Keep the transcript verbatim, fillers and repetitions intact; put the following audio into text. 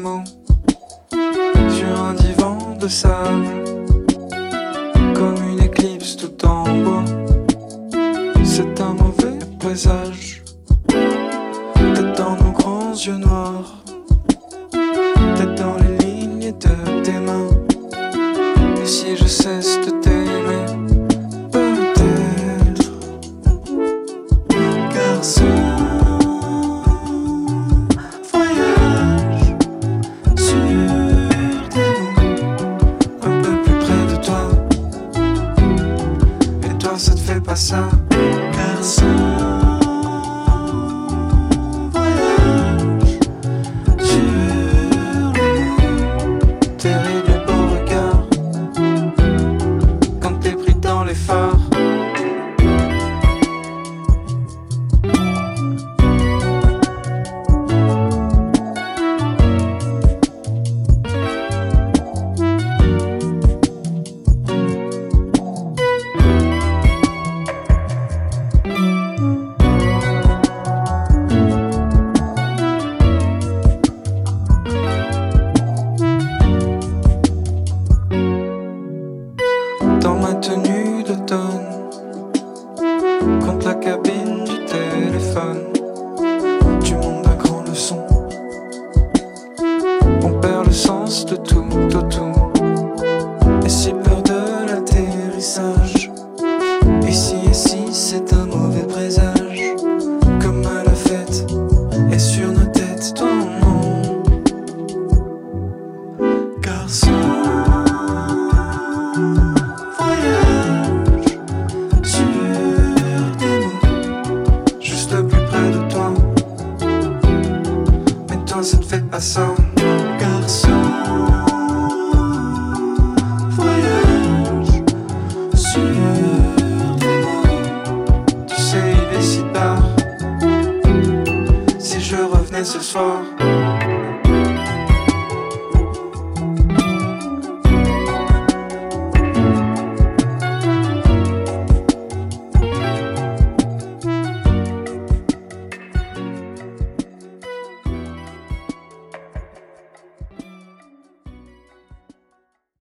mots sur un divan de sable, comme une éclipse tout en bois. C'est un mauvais présage, peut-être dans nos grands yeux noirs, peut-être dans les lignes de tes mains. Et si je cesse de t'aimer, peut-être, car ce voyage sur des mots un peu plus près de toi. Et toi ça te fait pas ça, car ce voyage sur des mots, terrible et beau regard quand t'es pris dans les phares. Dans ma tenue d'automne, contre la cabine du téléphone, tu montes d'un grand leçon. On perd le sens de tout, de tout. Et si peur de l'atterrissage, et si, et si c'est un mauvais présage, comme à la fête, et sur nos têtes, toi non. Car ce ça te fait pas ça, car ce voyage sur des mots, tu sais il est si tard. Si je revenais ce soir,